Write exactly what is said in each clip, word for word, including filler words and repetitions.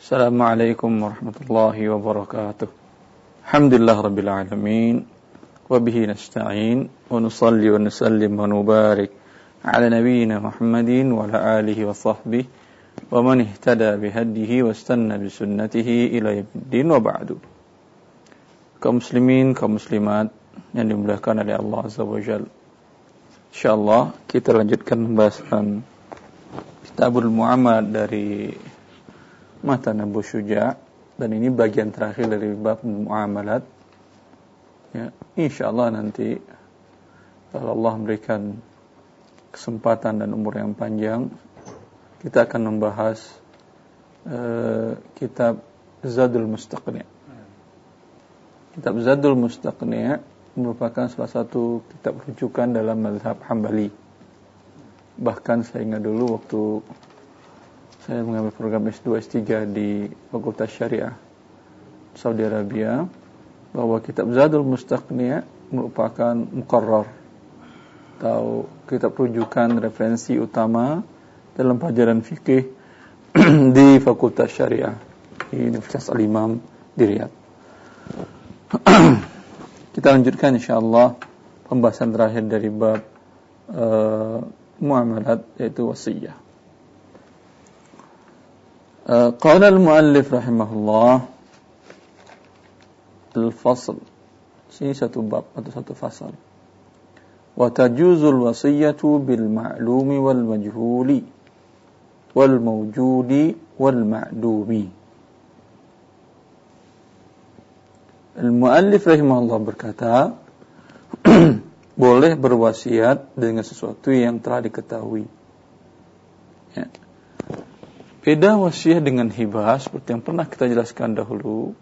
Assalamualaikum warahmatullahi wabarakatuh. Alhamdulillah rabbil alamin. Wa bihi nasta'in. Wa nusalli wa nusallim wa nubarik ala nabiyyina Muhammadin wa ala alihi wa sahbihi wa man ihtada bihadihi wa istanna bisunnatihi ila yaumiddin wa ba'du. Kaum muslimin, kaum muslimat yang dimuliakan oleh Allah Azza wa Jalla. Insyaallah kita lanjutkan pembahasan Kitabul Muamalat dari Matan Abu Syuja', dan ini bagian terakhir dari bab muamalat. Ya, insyaallah nanti kalau Allah memberikan kesempatan dan umur yang panjang, kita akan membahas uh, kitab Zadul Mustaqni'. Kitab Zadul Mustaqni' merupakan salah satu kitab rujukan dalam mazhab Hambali. Bahkan saya ingat dulu waktu saya mengambil program S dua S tiga di Fakultas Syariah Saudi Arabia, bahwa kitab Zadul Mustaqni' merupakan muqarrar atau kitab rujukan referensi utama dalam pelajaran fikih di Fakultas Syariah di Universitas Al-Imam di Riyadh. Kita lanjutkan insyaallah pembahasan terakhir dari bab uh, muamalat, yaitu wasiyah. قال المؤلف رحمه الله الفصل, ini satu bab atau satu fasal. وتجوز الوصية بالمعلوم والمجهول والموجود والمعدوم. Al-Muallif rahimahullah berkata, boleh berwasiat dengan sesuatu yang telah diketahui. Ya. Beda wasiat dengan hibah, seperti yang pernah kita jelaskan dahulu.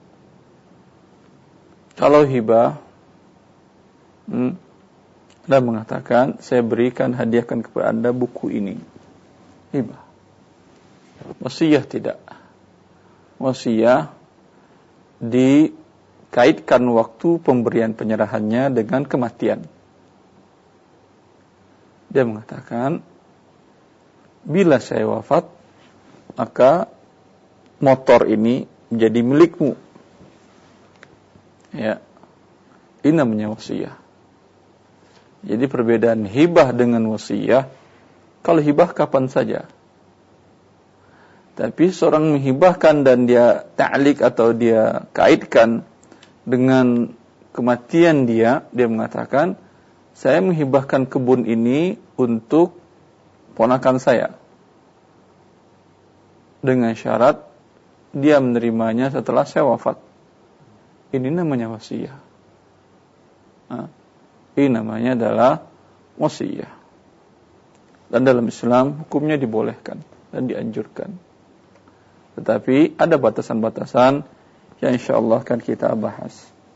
Kalau hibah, hmm, Anda mengatakan, saya berikan, hadiahkan kepada Anda buku ini. Hibah. Wasiat tidak. Wasiat dikaitkan waktu pemberian penyerahannya dengan kematian. Dia mengatakan, bila saya wafat, maka motor ini menjadi milikmu. Ya. Ini namanya wasiyah. Jadi perbedaan hibah dengan wasiyah, kalau hibah kapan saja. Tapi seorang menghibahkan dan dia ta'liq atau dia kaitkan dengan kematian dia, dia mengatakan, saya menghibahkan kebun ini untuk ponakan saya, dengan syarat dia menerimanya setelah saya wafat. Ini namanya wasiyah. Nah, ini namanya adalah wasiyah. Dan dalam Islam hukumnya dibolehkan dan dianjurkan. Tetapi ada batasan-batasan yang insyaallah akan kita bahas.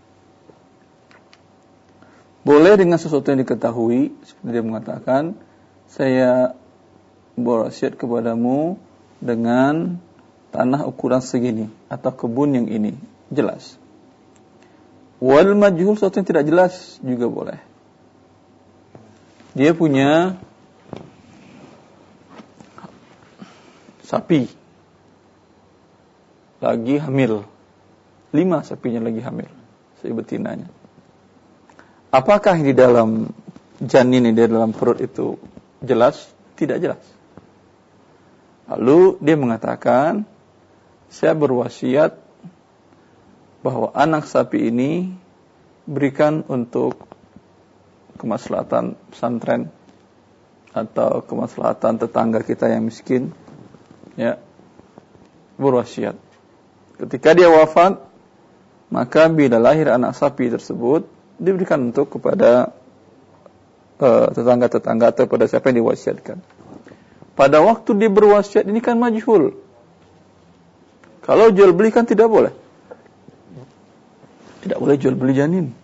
Boleh dengan sesuatu yang diketahui, seperti dia mengatakan, saya berwasiat kepadamu dengan tanah ukuran segini atau kebun yang ini, jelas. Wal majhul, sesuatu yang tidak jelas juga boleh. Dia punya sapi lagi hamil, lima sapinya lagi hamil, si betinanya. Apakah di dalam janin, di dalam perut itu jelas? Tidak jelas. Lalu dia mengatakan, saya berwasiat bahwa anak sapi ini berikan untuk kemaslahatan pesantren atau kemaslahatan tetangga kita yang miskin. Ya, berwasiat. Ketika dia wafat, maka bila lahir anak sapi tersebut, diberikan untuk kepada uh, tetangga-tetangga atau pada siapa yang diwasiatkan. Pada waktu dia berwasiat ini kan majhul. Kalau jual beli kan tidak boleh. Tidak boleh jual beli janin.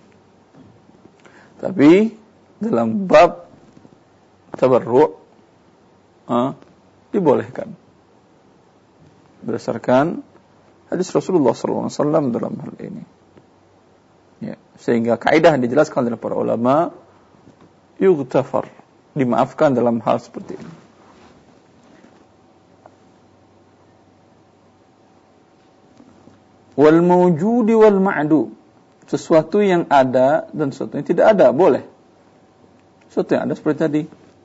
Tapi dalam bab tabarru' ah, dibolehkan. Berdasarkan hadis Rasulullah sallallahu alaihi wasallam dalam hal ini. Ya, sehingga kaidah yang dijelaskan oleh para ulama, yughtafar, dimaafkan dalam hal seperti ini. Wal mawjudi wal ma'dum. Sesuatu yang ada dan sesuatu yang tidak ada, boleh. Sesuatu yang ada seperti tadi.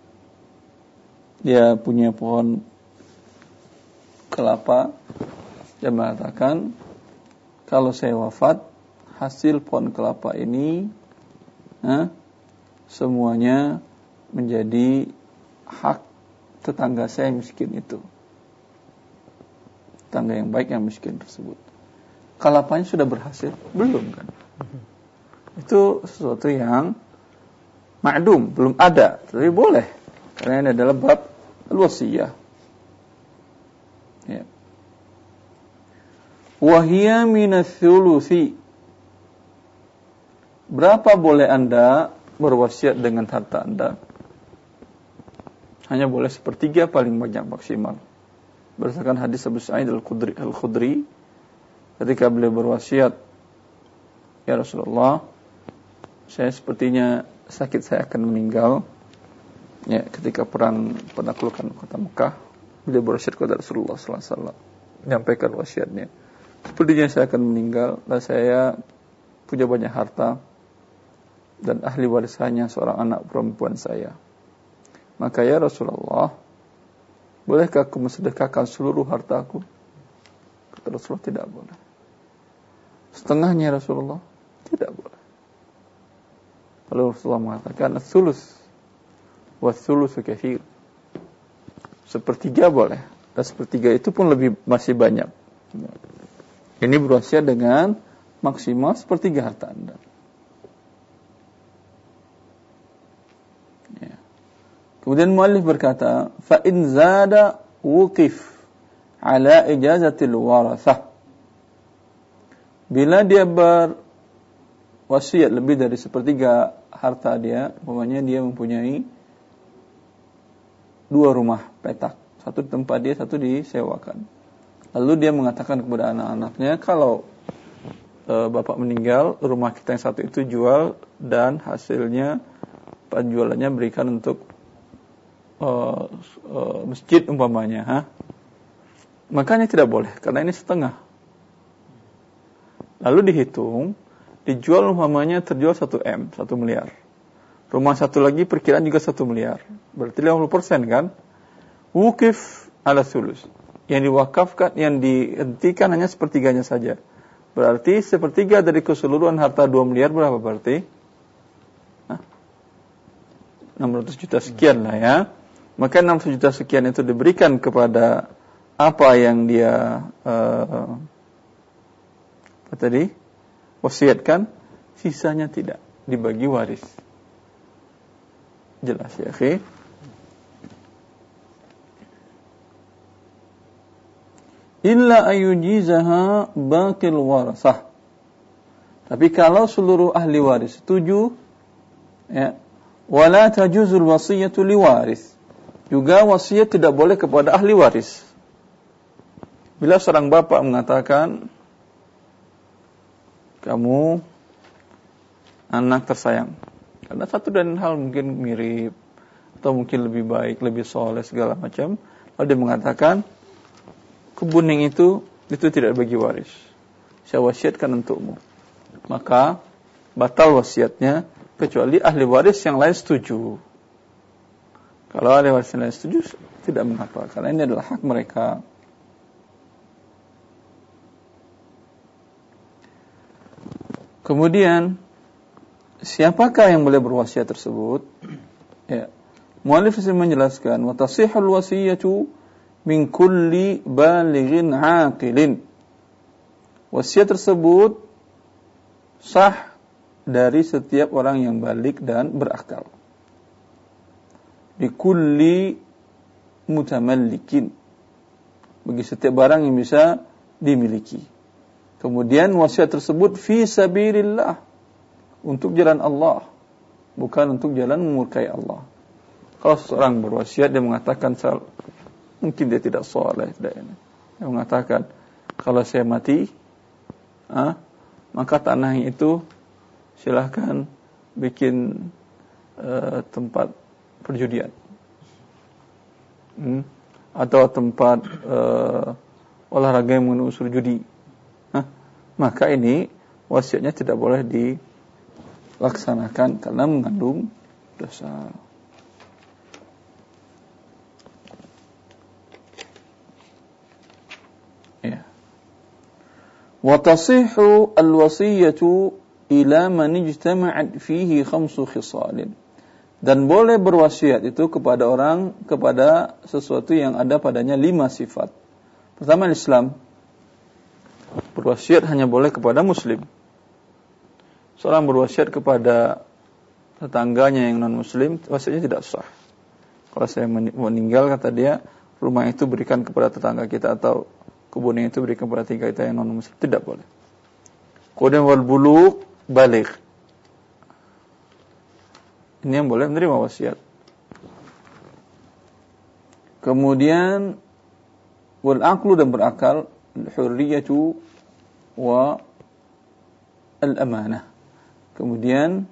Dia punya pohon kelapa, dia mengatakan, kalau saya wafat, hasil pohon kelapa ini eh, semuanya menjadi hak tetangga saya yang miskin itu. Tetangga yang baik yang miskin tersebut. Kelapanya sudah berhasil? Belum kan? Itu sesuatu yang ma'dum, belum ada, tapi boleh. Karena ini adalah bab al-wasiyah. Ya. Wahia minas thuluthi. Berapa boleh Anda berwasiat dengan harta Anda? Hanya boleh sepertiga paling banyak maksimal. Berdasarkan hadis Abu Sa'id Al-Khudri, Al-Khudri ketika beliau berwasiat, ya Rasulullah, saya sepertinya sakit, saya akan meninggal. Ya, ketika perang penaklukan kota Mekah, beliau berwasiat kepada Rasulullah sallallahu alaihi wasallam, menyampaikan wasiatnya. Sepertinya saya akan meninggal dan saya punya banyak harta dan ahli warisannya seorang anak perempuan saya. Maka ya Rasulullah, bolehkah aku mensedekahkan seluruh hartaku? Kata Rasulullah, tidak boleh. Setengahnya Rasulullah, tidak boleh. Lalu Rasulullah mengatakan, ats-tsulus wa-ats-tsulusu katsir. Sepertiga boleh, dan sepertiga itu pun lebih masih banyak. Ini berwasiat dengan maksimal sepertiga harta Anda. Ya. Kemudian muallif berkata, fa in zada wuqif ala ijazatil warathah. Bila dia berwasiat lebih dari sepertiga harta dia, umpamanya dia mempunyai dua rumah petak, satu di tempat dia, satu disewakan. Lalu dia mengatakan kepada anak-anaknya, kalau e, bapak meninggal, rumah kita yang satu itu jual dan hasilnya penjualannya berikan untuk e, e, masjid umpamanya, ha? Makanya tidak boleh, karena ini setengah. Lalu dihitung, dijual umpamanya terjual satu M, satu miliar. Rumah satu lagi perkiraan juga satu miliar. Berarti lima puluh persen kan? Wukif ala sulus. Yang diwakafkan, yang dihentikan hanya sepertiganya saja. Berarti sepertiga dari keseluruhan harta dua miliar berapa berarti? Hah? enam ratus juta sekian lah ya. Maka enam ratus juta sekian itu diberikan kepada apa yang dia uh, apa tadi? Wasiatkan, sisanya tidak dibagi waris. Jelas ya, akhi? Illa ayujizaha baqil warasah. Tapi kalau seluruh ahli waris setuju, ya, wala tajuzul wasiyatu liwaris. Juga wasiat tidak boleh kepada ahli waris. Bila seorang bapak mengatakan, kamu anak tersayang, karena satu dan hal mungkin mirip atau mungkin lebih baik, lebih soleh segala macam, lalu dia mengatakan, kebun yang itu itu tidak bagi waris, saya wasiatkan untukmu. Maka batal wasiatnya kecuali ahli waris yang lain setuju. Kalau ahli waris yang lain setuju, tidak mengapa, karena ini adalah hak mereka. Kemudian siapakah yang boleh berwasiat tersebut? Ya. Muallif menjelaskan, wa tasihhul wasiyatu min kulli balighin aqilin. Wasiat tersebut sah dari setiap orang yang balik dan berakal. Bi kulli mutamallikin. Bagi setiap barang yang bisa dimiliki. Kemudian wasiat tersebut fi sabilillah, untuk jalan Allah, bukan untuk jalan memurkai Allah. Kalau seorang berwasiat, dia mengatakan, mungkin dia tidak soleh, dia mengatakan, kalau saya mati, ah, maka tanah itu silahkan bikin uh, tempat perjudian, hmm? atau tempat uh, olahraga yang mengandung unsur judi. Hah? maka ini wasiatnya tidak boleh dilaksanakan karena mengandung dosa. Ya. Wa tasihhu al-wasiyatu ila man ijtama'at fihi khamsu khisalin. Dan boleh berwasiat itu kepada orang, kepada sesuatu yang ada padanya lima sifat. Pertama, Islam. Berwasiat hanya boleh kepada muslim. Seorang berwasiat kepada tetangganya yang non-muslim, wasiatnya tidak sah. Kalau saya meninggal, kata dia, rumah itu berikan kepada tetangga kita, atau kebun itu berikan kepada tetangga kita yang non-muslim, tidak boleh. Kemudian wal bulugh baligh. Ini yang boleh menerima wasiat. Kemudian wal aqlu, dan berakal, al hurriyatu wa al amanah. Kemudian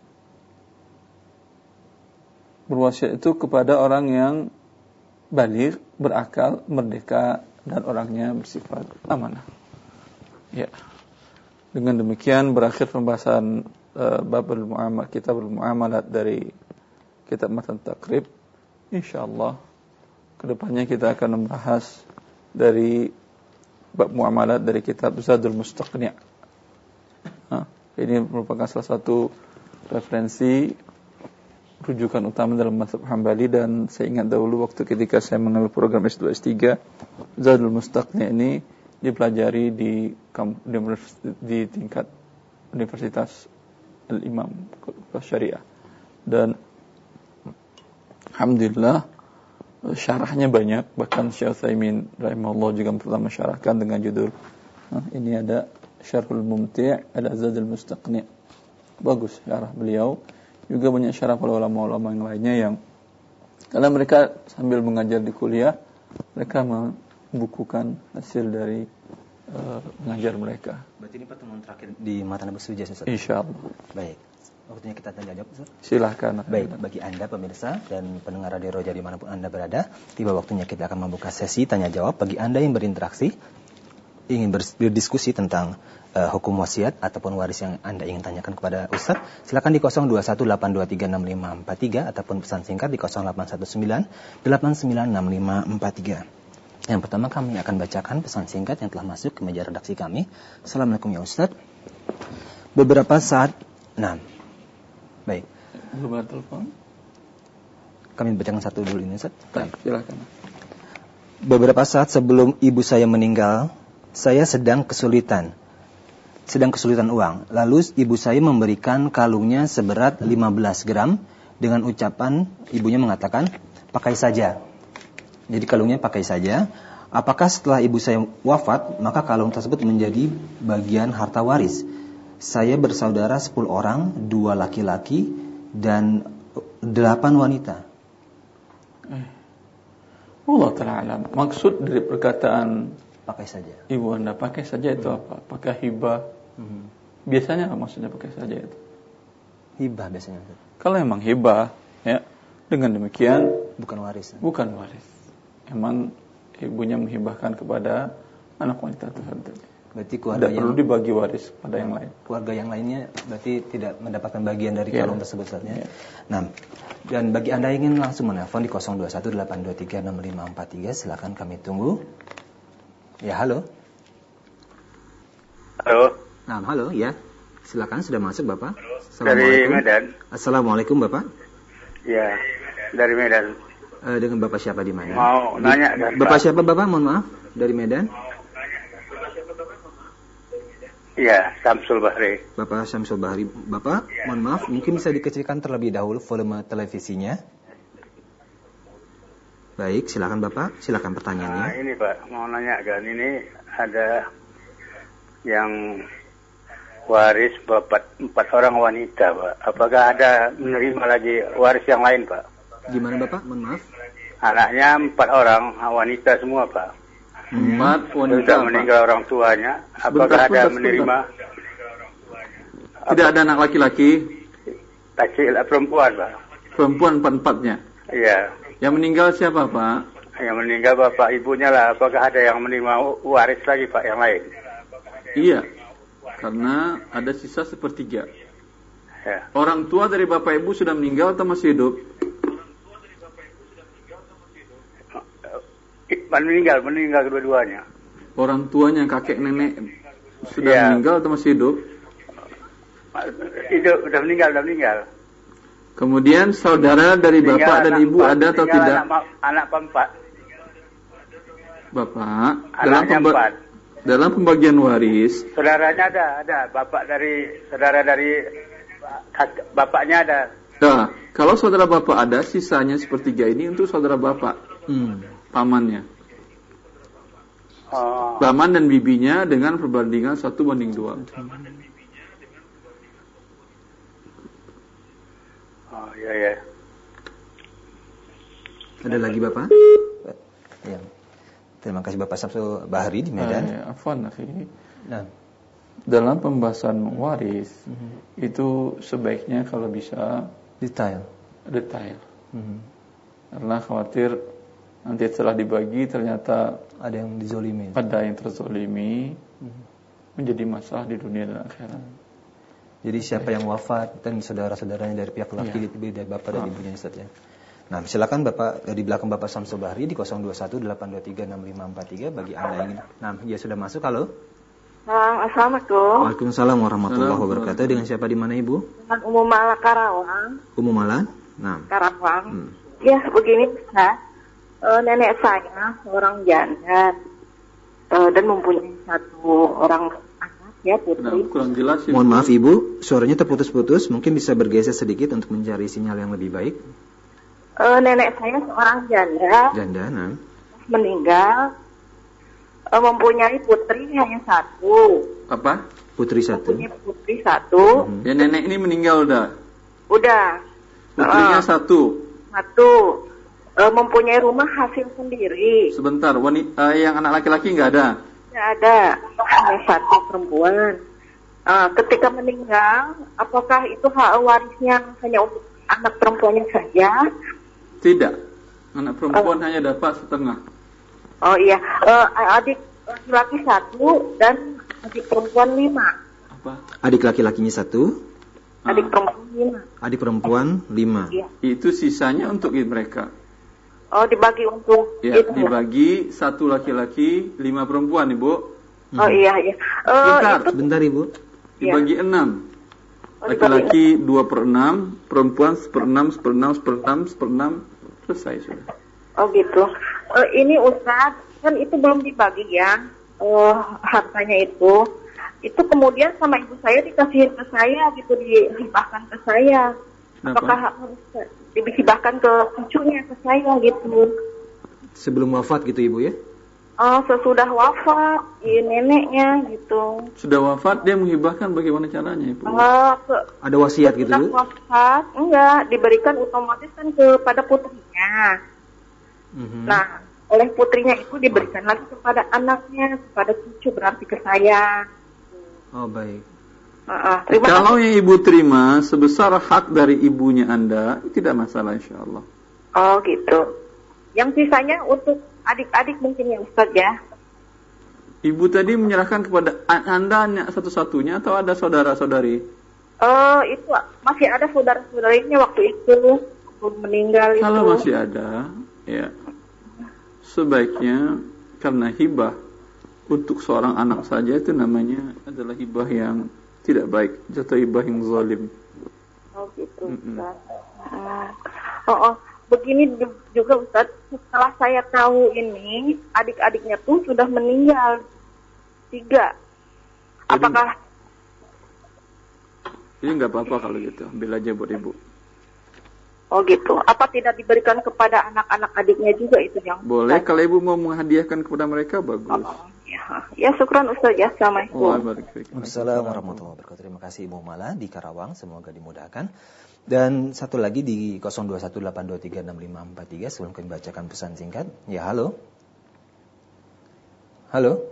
berwasiat itu kepada orang yang baligh, berakal, merdeka, dan orangnya bersifat amanah. Ya. Dengan demikian berakhir pembahasan uh, babul muamalah, kitabul muamalat dari kitab Matan Taqrib. Insyaallah kedepannya kita akan membahas dari bab muamalat dari kitab Zadul Mustaqni'. Nah, ini merupakan salah satu referensi rujukan utama dalam mazhab Hambali, dan saya ingat dahulu waktu ketika saya mengambil program S dua S tiga, Zadul Mustaqni' ini dipelajari di, di, di tingkat Universitas Al-Imam Syariah, dan alhamdulillah syarahnya banyak, bahkan Syekh Utsaimin rahimahullah juga pernah mensyarahkan dengan judul, nah, ini ada Syarhul Mumti' ala Zadul Mustaqni'. Bagus syarah beliau. Juga banyak syarah para ulama-ulama yang lainnya yang karena mereka sambil mengajar di kuliah, mereka membukukan hasil dari uh, mengajar mereka. Berarti ini pertemuan terakhir di Matan Bersuja, Ustaz? Insyaallah. Baik. Waktunya kita tanya jawab, Ustaz. Silahkan. Baik, bagi Anda pemirsa dan pendengar Radio Roja dimanapun Anda berada, tiba waktunya kita akan membuka sesi tanya jawab bagi Anda yang berinteraksi, ingin berdiskusi tentang uh, hukum wasiat ataupun waris yang Anda ingin tanyakan kepada Ustaz. Silakan di nol dua satu delapan dua tiga enam lima empat tiga ataupun pesan singkat di nol delapan satu sembilan delapan sembilan enam lima empat tiga. Yang pertama kami akan bacakan pesan singkat yang telah masuk ke meja redaksi kami. Assalamualaikum ya Ustaz. Beberapa saat, nah, baik. Belum ada telepon. Kami bacakan satu dulu ini Ustaz. Baik, silakan. Beberapa saat sebelum ibu saya meninggal, saya sedang kesulitan. Sedang kesulitan uang. Lalu ibu saya memberikan kalungnya seberat lima belas gram dengan ucapan ibunya mengatakan, pakai saja. Jadi kalungnya pakai saja. Apakah setelah ibu saya wafat, maka kalung tersebut menjadi bagian harta waris? Saya bersaudara sepuluh orang, dua laki-laki dan delapan wanita. Eh. Allah Ta'ala, maksud dari perkataan pakai saja, ibu Anda pakai saja itu hmm. apa? Pakai hibah. Hmm. Biasanya apa maksudnya pakai saja itu? Hibah biasanya. Kalau emang hibah, ya, dengan demikian bukan waris. Bukan waris. Emang ibunya menghibahkan kepada anak wanita tertentu. Berarti keluarga tidak yang perlu dibagi waris pada yang lain. Keluarga yang lainnya berarti tidak mendapatkan bagian dari yeah. kalung tersebut saja. Yeah. Nah, dan bagi Anda yang ingin langsung menelpon di nol dua satu delapan dua tiga enam lima empat tiga, silakan kami tunggu. Ya, halo. Halo. Nah, halo, ya. Silakan, sudah masuk Bapak. Dari Medan. Assalamualaikum Bapak. Ya, dari Medan. Uh, dengan Bapak siapa di mana? Mau di, nanya kan, Bapak Pak? Siapa Bapak? Mohon maaf, dari Medan. Iya, Syamsul Bahri. Bapak Syamsul Bahri. Bapak, mohon maaf, mungkin bisa dikecilkan terlebih dahulu volume televisinya. Baik, silakan Bapak, silakan pertanyaannya. Nah, ini Pak, mau nanya kan, ini ada yang waris bapak empat orang wanita, Pak. Apakah ada menerima lagi waris yang lain, Pak? Gimana Bapak? Mohon maaf. Anaknya empat orang wanita semua, Pak. Empat wanita. Sudah meninggal orang tuanya. Apakah sebentar, ada menerima? Tidak ada anak laki-laki. Laki perempuan, Pak. Perempuan empat-empatnya. Iya. Yang meninggal siapa, Pak? Yang meninggal bapak ibunya lah. Apakah ada yang menerima waris lagi, Pak, yang lain? Iya. Karena ada sisa sepertiga. Ya. Orang tua dari bapak ibu sudah meninggal atau masih hidup? Meninggal, meninggal kedua-duanya. Orang tuanya, kakek nenek sudah Ya. meninggal atau masih hidup? Hidup, udah meninggal, udah meninggal. Kemudian saudara dari Meninggal bapak dan anak ibu empat, ada atau meninggal tidak? Anak, anak keempat. Bapak, dalam, Anaknya pemba- empat. dalam pembagian waris, Saudaranya ada, ada. Bapak dari, saudara dari, kak- bapaknya ada. nah, kalau saudara bapak ada, sisanya sepertiga ini untuk saudara bapak, Hmm. pamannya. Oh, Paman dan bibinya dengan perbandingan satu banding dua. oh iya, iya. Ada lagi Bapak? Ya. Terima kasih Bapak Samsul Bahri di Medan. Eh, afwan, akhi. Nah, Dalam pembahasan waris, itu sebaiknya kalau bisa detail. detail. Mhm. Karena khawatir nanti setelah dibagi ternyata Ada yang dizolimi. ada yang terzolimi, menjadi masalah di dunia dan akhirat. Jadi siapa yang wafat dan saudara-saudaranya dari pihak laki Iya. dari bapak dan ibunya Ustaz ya. Nah, silakan Bapak di belakang Bapak Samsul Bahri di nol dua satu delapan dua tiga enam lima empat tiga bagi Anda yang ingin. Nah, ya sudah masuk. Halo. Assalamualaikum. Waalaikumsalam warahmatullahi Assalamualaikum. wabarakatuh. Dengan siapa di mana Ibu? Dengan Umum Mala Karawang. Umum Malan. Nah. Karawang. Hmm. Ya, begini Ustaz. E, nenek saya seorang janda e, dan mempunyai satu orang anak ya Nah, putri. kurang jelas ya. Mohon maaf Ibu, suaranya terputus-putus. Mungkin bisa bergeser sedikit untuk mencari sinyal yang lebih baik. E, nenek saya seorang janda Janda, nah. meninggal, e, mempunyai putri hanya satu. Apa? Putri satu. Mempunyai putri satu. Hmm. Ya nenek ini meninggal udah. Udah Putrinya Ah. satu. satu. E, mempunyai rumah hasil sendiri. Sebentar, wanita yang anak laki-laki nggak ada. Tidak ada, hanya satu perempuan. Ah, ketika meninggal, apakah itu hak warisnya hanya untuk anak perempuannya saja? Tidak. Anak perempuan hanya dapat setengah. Oh iya, Eh, adik laki-laki satu dan adik perempuan lima. Apa? Adik laki-lakinya satu, Adik Ah, perempuan lima. adik perempuan lima. Iya. itu sisanya untuk mereka. Oh, dibagi untuk Ya, itu. dibagi satu laki-laki, lima perempuan, Ibu. Oh iya iya. Eh, Bentar. itu Sebentar Ibu. Dibagi enam. Oh, Laki-laki dua per enam, perempuan seperenam, seperenam, seperenam, seperenam. Selesai sudah. Oh gitu. Eh, ini Ustaz, kan itu belum dibagi ya, eh, hartanya itu. Itu kemudian sama ibu saya dikasihin ke saya gitu, dihibahkan ke saya. Kenapa? Apakah harus dihibahkan ke cucunya, ke saya gitu? Sebelum wafat gitu Ibu ya? Oh, sesudah wafat, ya, neneknya gitu. Sudah wafat, dia menghibahkan bagaimana caranya, Ibu? Oh, ke, Ada wasiat gitu sesudah Bu? wafat, enggak, diberikan otomatis kan kepada putrinya. Mhm. Nah, oleh putrinya itu diberikan lagi kepada anaknya, kepada cucu, berarti ke saya. Oh baik. Uh, uh, terima Kalau kasih. yang Ibu terima sebesar hak dari ibunya Anda, tidak masalah insya Allah. Oh gitu. Yang sisanya untuk adik-adik mungkin ya Ustaz ya. Ibu tadi menyerahkan kepada a- Anda hanya satu-satunya atau ada saudara-saudari? Oh itu masih ada saudara-saudarinya waktu itu belum meninggal itu. Kalau masih ada, ya sebaiknya karena hibah untuk seorang anak saja itu namanya adalah hibah yang tidak baik, jatuh hibah yang zalim. Oh gitu Mm-mm. Ustaz. Hmm. Oh, oh begini ju- juga Ustaz, setelah saya tahu ini adik-adiknya tuh sudah meninggal tiga. Jadi- Apakah Jadi nggak apa-apa kalau gitu, ambil aja buat ibu. oh gitu? Apa tidak diberikan kepada anak-anak adiknya juga itu yang Boleh, kalau ibu mau menghadiahkan kepada mereka bagus. Oh, ya. Ya syukran Ustaz ya. Assalamualaikum. Waalaikumsalam. Assalamualaikum warahmatullahi wabarakatuh. Terima kasih Ibu Mala di Karawang, semoga dimudahkan. Dan satu lagi di nol dua satu delapan dua tiga enam lima empat tiga sebelum kami bacakan pesan singkat. Ya, halo. Halo.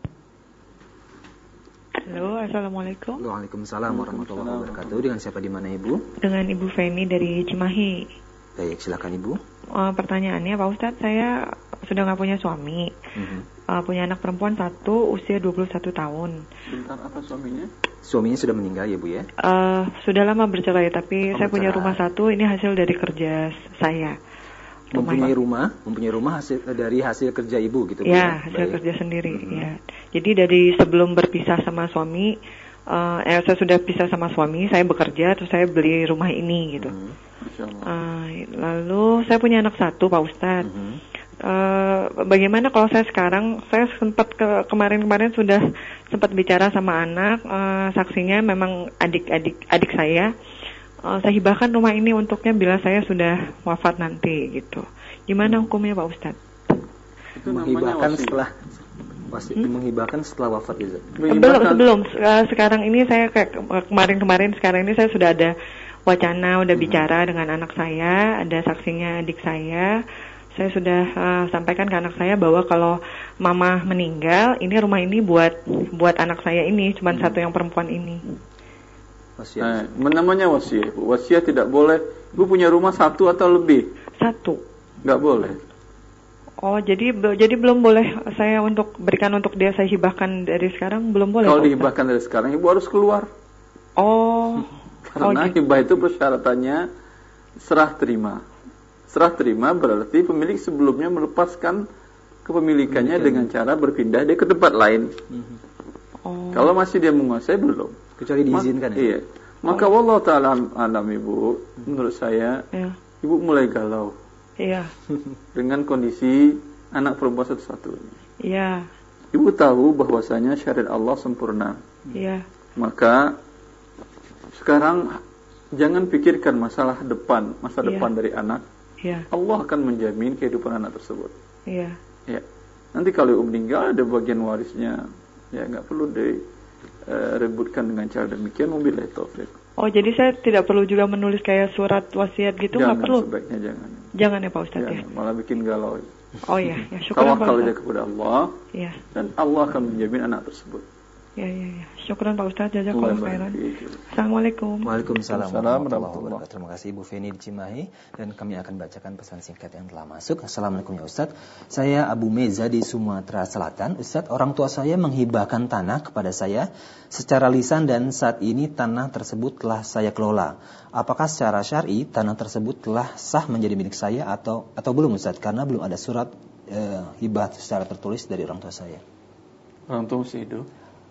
Halo, Assalamualaikum. Waalaikumsalam warahmatullahi wabarakatuh. Dengan siapa di mana Ibu? Dengan Ibu Feni dari Cimahi. Baik, silakan Ibu. Uh, pertanyaannya Pak Ustadz, saya sudah nggak punya suami. Mm-hmm. Uh, punya anak perempuan satu, usia dua puluh satu tahun. Sebentar, apa suaminya? Suaminya sudah meninggal ya Bu ya? Uh, sudah lama bercerai, tapi oh, saya bercerai. Punya rumah satu, ini hasil dari kerja saya. Mempunyai rumah, mempunyai rumah hasil dari hasil kerja ibu gitu. Ya, hasil Baik. kerja sendiri. Mm-hmm. Ya. Jadi dari sebelum berpisah sama suami, uh, eh, saya sudah pisah sama suami, saya bekerja, terus saya beli rumah ini gitu. Mm-hmm. Uh, lalu saya punya anak satu, Pak Ustadz. Mm-hmm. Uh, bagaimana kalau saya sekarang, saya sempat ke, kemarin-kemarin sudah sempat bicara sama anak, uh, saksinya memang adik-adik adik saya. Uh, saya hibahkan rumah ini untuknya bila saya sudah wafat nanti gitu. Gimana hukumnya Pak Ustadz? Itu menghibahkan setelah wasi, hmm? menghibahkan setelah wafat gitu. Belum, sebelum uh, sekarang ini saya kayak kemarin-kemarin sekarang ini saya sudah ada wacana, udah hmm. bicara dengan anak saya, ada saksinya adik saya. Saya sudah uh, sampaikan ke anak saya bahwa kalau mama meninggal, ini rumah ini buat buat anak saya ini, cuma hmm. satu yang perempuan ini. Wasiat. Nah, namanya wasiat. Wasiat tidak boleh. Ibu punya rumah satu atau lebih? Satu. Nggak boleh. Oh, jadi jadi belum boleh saya untuk berikan untuk dia, saya hibahkan dari sekarang belum boleh. Kalau dihibahkan dari sekarang, ibu harus keluar. Oh. Karena oh, hibah itu persyaratannya serah terima. Serah terima berarti pemilik sebelumnya melepaskan kepemilikannya Pemilikan. dengan cara berpindah dia ke tempat lain. Oh. Kalau masih dia menguasai belum. Kecuali diizinkan. Ma- ya? Iya. Maka oh. wallahu ta'ala alam ibu, menurut saya, ya. ibu mulai galau. Iya. Dengan kondisi anak perempuan satu-satunya. Iya. Ibu tahu bahwasanya syariat Allah sempurna. Iya. Maka sekarang jangan pikirkan masalah depan, masa ya. depan dari anak. Iya. Allah akan menjamin kehidupan anak tersebut. Iya. Ya. Nanti kalau ibu meninggal ada bagian warisnya, ya nggak perlu di Uh, rebutkan dengan cara demikian. Wabillahi taufik. Oh, jadi saya tidak perlu juga menulis kayak surat wasiat gitu, nggak perlu? Sebaiknya jangan. Jangan ya Pak Ustadz ya. Malah bikin galau. Oh iya, ya syukuran Pak Ustadz. Tawakal kepada Allah. Iya. Dan Allah akan menjamin anak tersebut. Ya ya ya. Syukuran Pak Ustadz, jazakallahu khairan. Assalamualaikum. Waalaikumsalam warahmatullahi wabarakatuh. Terima kasih Ibu Feni di Cimahi, dan kami akan bacakan pesan singkat yang telah masuk. Assalamualaikum ya Ustadz. Saya Abu Meza di Sumatera Selatan. Ustadz, orang tua saya menghibahkan tanah kepada saya secara lisan dan saat ini tanah tersebut telah saya kelola. Apakah secara syar'i tanah tersebut telah sah menjadi milik saya atau atau belum Ustadz? Karena belum ada surat eh, hibah secara tertulis dari orang tua saya. Orang tua masih hidup?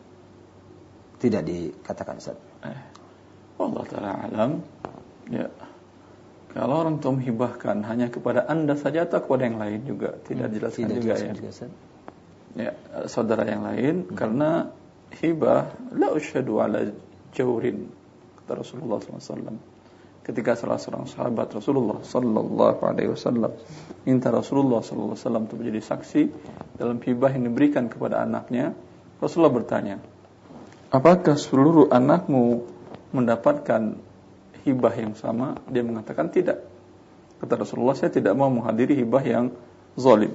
Tidak dikatakan Ustaz. Eh, Allah Ta'ala alam. Ya. Kalau orang tua menghibahkan hanya kepada anda saja atau kepada yang lain juga tidak hmm, dijelaskan tidak juga ya. Juga, ya, saudara yang lain, hmm. karena hibah la usyhadu ala jawrin, kata Rasulullah sallallahu alaihi wasallam. Ketika salah seorang sahabat Rasulullah sallallahu alaihi wasallam minta Rasulullah sallallahu alaihi wasallam untuk menjadi saksi dalam hibah yang diberikan kepada anaknya, Rasulullah bertanya, apakah seluruh anakmu mendapatkan hibah yang sama? Dia mengatakan tidak. Kata Rasulullah, saya tidak mau menghadiri hibah yang zalim.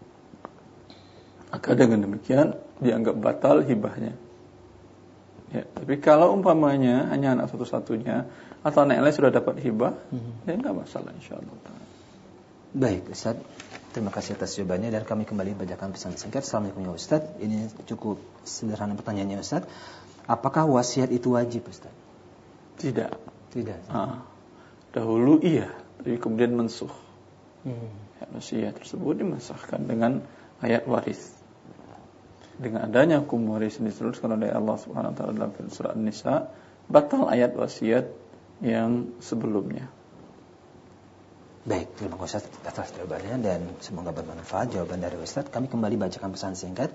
Maka dengan demikian dianggap batal hibahnya. Ya, tapi kalau umpamanya hanya anak satu-satunya atau anak lain sudah dapat hibah, hmm. ya enggak masalah insyaallah. Baik Ustaz, terima kasih atas jawabannya, dan kami kembali bacakan pesan singkat. Assalamualaikum ya Ustaz. Ini cukup sederhana pertanyaannya Ustaz. Apakah wasiat itu wajib Ustaz? Tidak. Tidak. Ah, dahulu iya, tapi kemudian mensuh. Hmm. Ya, wasiat tersebut dimasahkan dengan ayat waris. Dengan adanya hukum waris diteruskan oleh Allah Subhanahu wa taala dalam surah An-Nisa, batal ayat wasiat yang sebelumnya. Baik, terima kasih atas jawabannya dan semoga bermanfaat jawaban dari Ustaz. Kami kembali bacakan pesan singkat.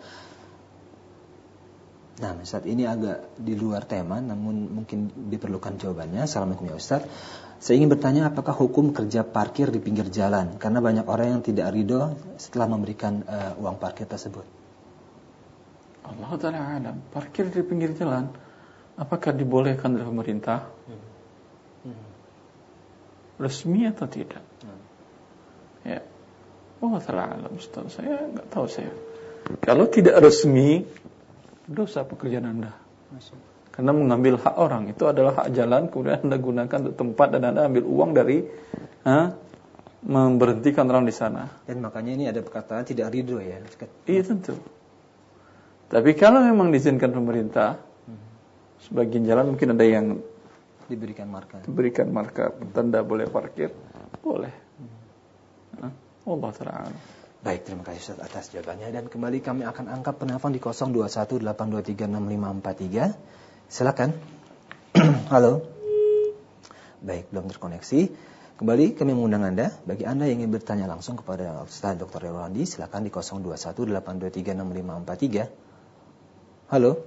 Nah, Ustaz, ini agak di luar tema, namun mungkin diperlukan jawabannya. Assalamualaikum ya Ustaz. Saya ingin bertanya, apakah hukum kerja parkir di pinggir jalan? Karena banyak orang yang tidak ridho setelah memberikan uh, uang parkir tersebut. Allah Ta'ala alam. Parkir di pinggir jalan, apakah dibolehkan oleh pemerintah? Hmm. Hmm. Resmi atau tidak? Hmm. Ya, Allah Ta'ala alam. Ustaz, saya nggak tahu saya. Kalau tidak resmi, dosa pekerjaan anda. Karena mengambil hak orang itu adalah hak jalan, kemudian anda gunakan untuk tempat dan anda ambil uang dari ha, memberhentikan orang di sana. Dan makanya ini ada perkataan tidak ridho ya. Iya tentu. Tapi kalau memang diizinkan pemerintah, sebagian jalan mungkin ada yang diberikan marka. Diberikan marka, tanda boleh parkir, boleh. Hmm. Allah Ta'ala. Baik, terima kasih Ustaz atas jawabannya. Dan kembali kami akan angkat penelpon di nol dua satu delapan dua tiga enam lima empat tiga. Silakan. Halo. Baik, belum terkoneksi. Kembali kami mengundang Anda. Bagi Anda yang ingin bertanya langsung kepada Ustaz Doktor Rolandi, silakan di nol dua satu delapan dua tiga enam lima empat tiga. Halo.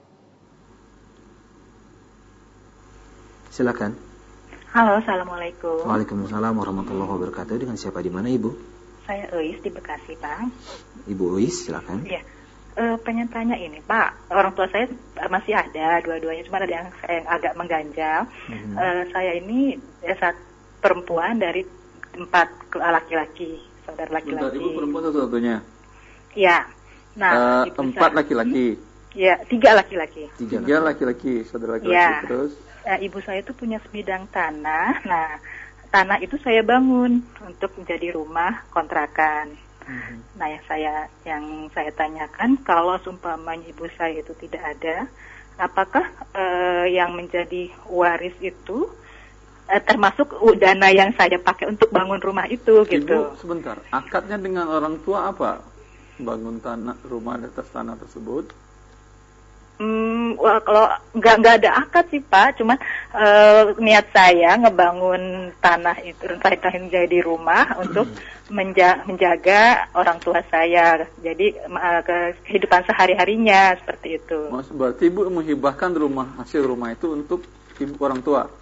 Silakan. Halo, assalamualaikum. Waalaikumsalam warahmatullahi wabarakatuh. Dengan siapa di mana Ibu? Saya Uis di Bekasi, Bang. Ibu Uis, silakan. Iya. E, pengen tanya ini, Pak. Orang tua saya masih ada, dua-duanya. Cuma ada yang saya yang agak mengganjal. Mm-hmm. E, saya ini ya, saat perempuan dari empat laki-laki, saudara laki-laki. Bentar, Ibu perempuan satu-satunya? Iya. Nah, uh, empat laki-laki. Iya, tiga laki-laki. Tiga, tiga laki-laki, saudara laki-laki. Ya. Terus? Nah, ibu saya itu punya sebidang tanah. Nah, tanah itu saya bangun untuk menjadi rumah kontrakan. Mm-hmm. Nah, yang saya yang saya tanyakan, kalau seumpamanya ibu saya itu tidak ada, apakah uh, yang menjadi waris itu uh, termasuk dana yang saya pakai untuk bangun rumah itu, gitu? Ibu, sebentar. Akadnya dengan orang tua apa? Bangun tanah rumah di atas tanah tersebut? Hmm, well, kalau nggak nggak ada akad sih Pak, cuman uh, niat saya ngebangun tanah itu, entah menjadi rumah untuk menja- menjaga orang tua saya, jadi uh, ke kehidupan sehari-harinya seperti itu. Mas, berarti Ibu menghibahkan rumah hasil rumah itu untuk ibu orang tua?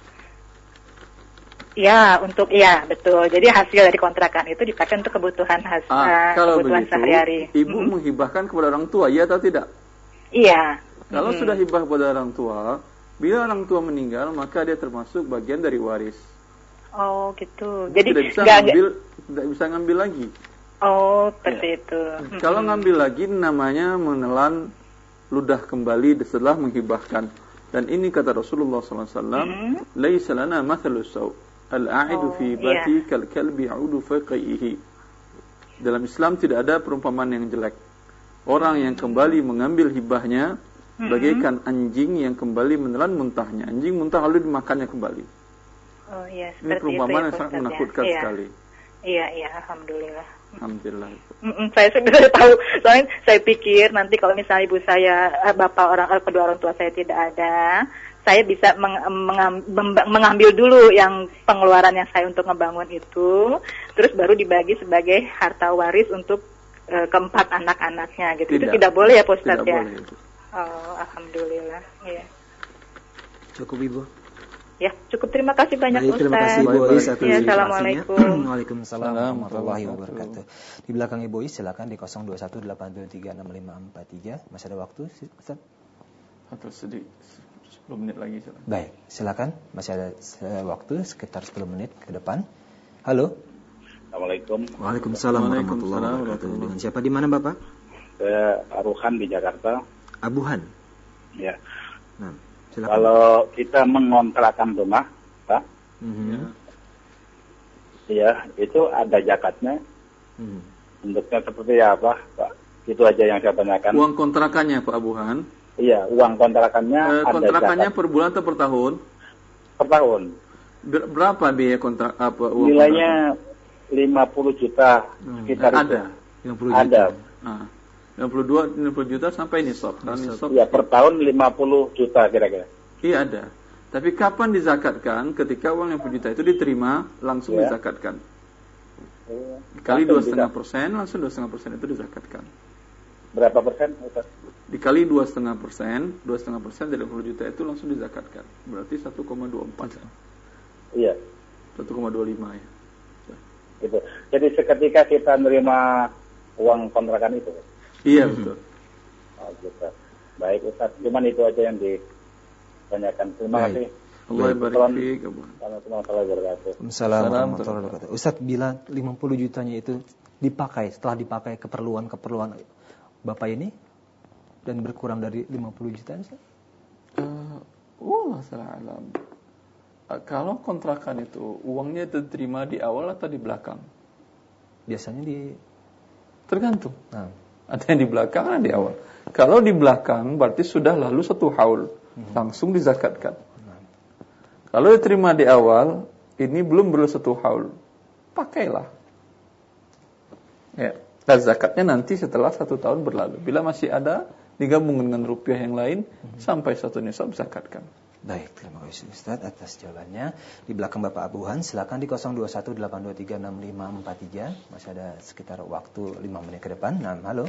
Ya, untuk ya betul. Jadi hasil dari kontrakan itu dipakai untuk kebutuhan hasil ah, kalau kebutuhan begitu, sehari-hari. Ibu hmm. menghibahkan kepada orang tua, ya atau tidak? Iya. Kalau hmm. sudah hibah kepada orang tua, bila orang tua meninggal, maka dia termasuk bagian dari waris. Oh, gitu. Jadi tidak bisa gak, ngambil, tidak bisa ngambil lagi. Oh, seperti ya. itu. Kalau hmm. ngambil lagi, namanya menelan ludah kembali setelah menghibahkan. Dan ini kata Rasulullah sallallahu alaihi wasallam, hmm. "Laisa lana mathalu saw, al-a'idu oh, fi bati yeah. kal kalbi 'udu fi qaihi." Dalam Islam tidak ada perumpamaan yang jelek. Orang yang kembali mengambil hibahnya bagaikan anjing yang kembali menelan muntahnya. Anjing muntah lalu dimakannya kembali. Oh iya, ini perumpamaan yang sangat menakutkan ya. sekali. Iya, iya, alhamdulillah. Alhamdulillah. Mm-mm, saya sudah tahu. Soalnya saya pikir nanti kalau misalnya ibu saya, bapak orang, kedua orang tua saya tidak ada, saya bisa meng- meng- mengambil dulu yang pengeluaran yang saya untuk ngebangun itu, terus baru dibagi sebagai harta waris untuk uh, keempat anak-anaknya gitu. Tidak. Itu tidak boleh ya, Pak Ustadz tidak ya? Boleh itu. Oh, alhamdulillah. Iya. Cukup Ibu. Ya, cukup. Terima kasih banyak Baik, Ustaz. terima kasih Ibu Ois atas ya, Assalamualaikum. Waalaikumsalam warahmatullahi wabarakatuh. Di belakang Ibu Ois silakan di nol dua satu delapan dua tiga enam lima empat tiga. Masih ada waktu, Ustaz? Atau sedikit sepuluh menit lagi silakan. Baik, silakan. Masih ada waktu sekitar sepuluh menit ke depan. Halo. Assalamualaikum. Waalaikumsalam warahmatullahi wabarakatuh. Dengan siapa di mana, Bapak? Saya Aruhan di Jakarta. Abuhan. Ya. Nah, silakan. Kalau kita mengontrakkan rumah, Pak, mm-hmm. ya itu ada zakatnya. Mm. Bentuknya seperti apa, Pak? Itu aja yang saya tanyakan. Uang kontrakannya, Pak Abuhan? Iya, uang kontrakannya eh, ada kontrakannya zakat. Per bulan atau per tahun? Per tahun. Ber- berapa biaya kontrak apa uang Nilainya lima puluh juta hmm. sekitar eh, itu. Ada. lima puluh juta. Ada. Nah. lima puluh dua, lima puluh juta sampai nisab. Kan nisab. Ya, per tahun lima puluh juta kira-kira. Iya ada. Tapi kapan dizakatkan? Ketika uang lima puluh juta itu diterima, langsung ya. dizakatkan. Oh, Dikali dua setengah persen, langsung dua setengah persen itu dizakatkan. Berapa persen, Ustaz? Dikali dua setengah persen, dua setengah persen dari lima puluh juta itu langsung dizakatkan. Berarti satu koma dua empat. Iya. satu koma dua lima ya. Gitu. Jadi seketika kita menerima uang kontrakan itu. Iya betul. Oh, gitu. Baik Ustaz, cuman itu aja yang ditanyakan. Terima Baik. kasih. Allah barik fiik. Assalamualaikum warahmatullahi wabarakatuh. Ustaz bilang lima puluh jutanya itu dipakai setelah dipakai keperluan-keperluan Bapak ini dan berkurang dari lima puluh juta Ustaz? Uh, Allah salah alam. Kalau kontrakan itu uangnya diterima di awal atau di belakang? Biasanya di tergantung. Nah. Ada yang di belakang, ada di awal. Kalau di belakang berarti sudah lalu satu haul, hmm. langsung dizakatkan. Nah. Kalau diterima di awal, ini belum berlalu satu haul, pakailah. Ya, dan zakatnya nanti setelah satu tahun berlalu. Bila masih ada, digabung dengan rupiah yang lain hmm. sampai satu nisab zakatkan. Baik, terima kasih Ustaz atas jawabannya. Di belakang Bapak Abuhan, silakan di nol dua satu delapan dua tiga enam lima empat tiga. Masih ada sekitar waktu lima menit ke depan. Nah, halo.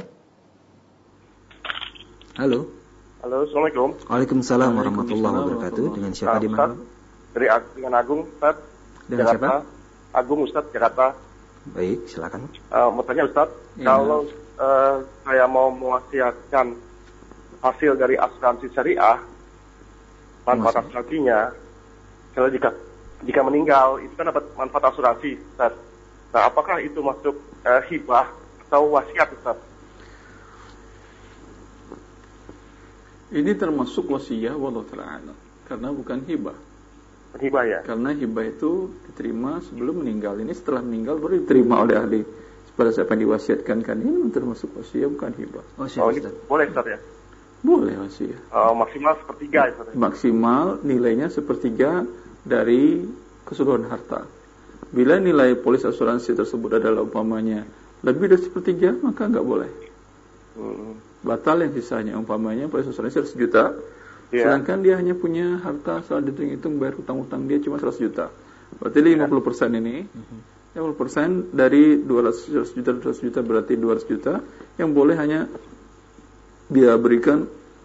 Halo. Halo, Assalamualaikum. Waalaikumsalam warahmatullahi wabarakatuh. Dengan siapa di mana? Dari dengan Agung, Ustaz. Dengan Jakarta. siapa? Agung, Ustaz, Jakarta. Baik, silakan. Uh, mau tanya Ustaz, ya. Kalau uh, saya mau mewasiatkan hasil dari asuransi syariah, manfaat asuransinya, kalau jika jika meninggal itu kan dapat manfaat asuransi, Ustaz. Nah, apakah itu masuk uh, hibah atau wasiat, Ustaz? Ini termasuk wasiat wallahu ta'ala, karena bukan hibah. Hibah ya. Karena hibah itu diterima sebelum meninggal. Ini setelah meninggal baru diterima oleh ahli. Pada siapa yang diwasiatkan kan ini termasuk wasiat bukan hibah. Wasiat, oh, ini boleh Ustaz ya? Boleh wasiat. Uh, maksimal sepertiga ya, Ustaz. Maksimal nilainya sepertiga dari keseluruhan harta. Bila nilai polis asuransi tersebut adalah umpamanya lebih dari sepertiga, maka enggak boleh. Hmm. Batal yang sisanya. Umpamanya polis asuransi seratus juta, yeah. sedangkan dia hanya punya harta setelah dihitung bayar hutang-hutang dia cuma seratus juta. Berarti lima puluh persen ini, lima puluh persen dari dua ratus juta, dua ratus juta berarti dua ratus juta, yang boleh hanya dia berikan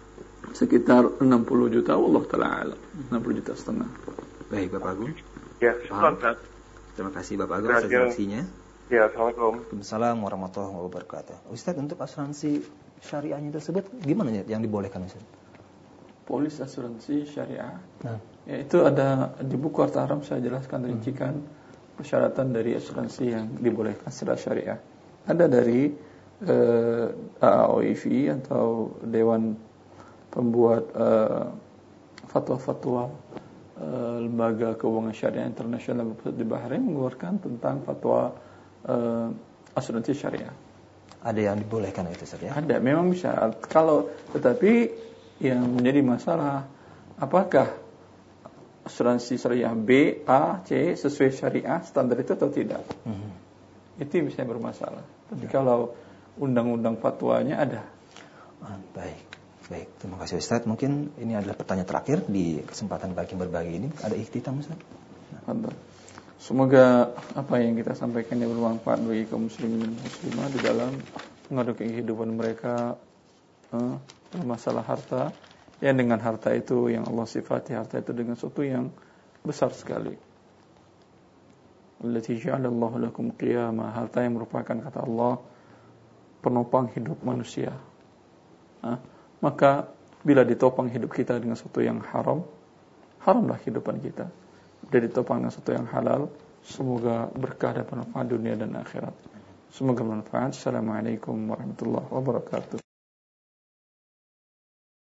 sekitar enam puluh juta, wallahu ta'ala alam, enam puluh juta setengah. Baik, Bapak Agung. Ya, Ustaz. Terima kasih Bapak Agung atas informasinya. Ya, Assalamualaikum. Waalaikumsalam warahmatullahi wabarakatuh. Ustaz, untuk asuransi syariahnya tersebut gimana ya yang dibolehkan, Ustaz? Polis asuransi syariah. Nah, yaitu ada di buku Harta Haram saya jelaskan rincikan hmm. persyaratan dari asuransi yang dibolehkan secara syariah. Ada dari uh, A A O I V atau Dewan Pembuat uh, fatwa-fatwa uh, Lembaga Keuangan Syariah Internasional di Bahrain mengeluarkan tentang fatwa uh, asuransi syariah. Ada yang dibolehkan itu, Ustaz ya? Ada, memang bisa. Kalau tetapi yang menjadi masalah, apakah asuransi syariah B, A, C sesuai syariah standar itu atau tidak? Hmm. Itu yang bisa bermasalah. Tapi ya. Kalau undang-undang fatwanya ada. Ah, baik, baik. Terima kasih Ustaz. Mungkin ini adalah pertanyaan terakhir di kesempatan bagi berbagi ini. Ada ikhtitam, Ustaz? Nah. Semoga apa yang kita sampaikan yang bermanfaat bagi kaum muslimin dan muslimah di dalam menghadapi kehidupan mereka eh, masalah harta. Yang dengan harta itu yang Allah sifati harta itu dengan sesuatu yang besar sekali. Allati ja'alallahu lakum qiyama, harta yang merupakan kata Allah penopang hidup manusia. Nah, maka bila ditopang hidup kita dengan sesuatu yang haram, haramlah kehidupan kita. Bila ditopang dengan sesuatu yang halal, semoga berkah dan manfaat dunia dan akhirat. Semoga bermanfaat. Assalamualaikum warahmatullahi wabarakatuh.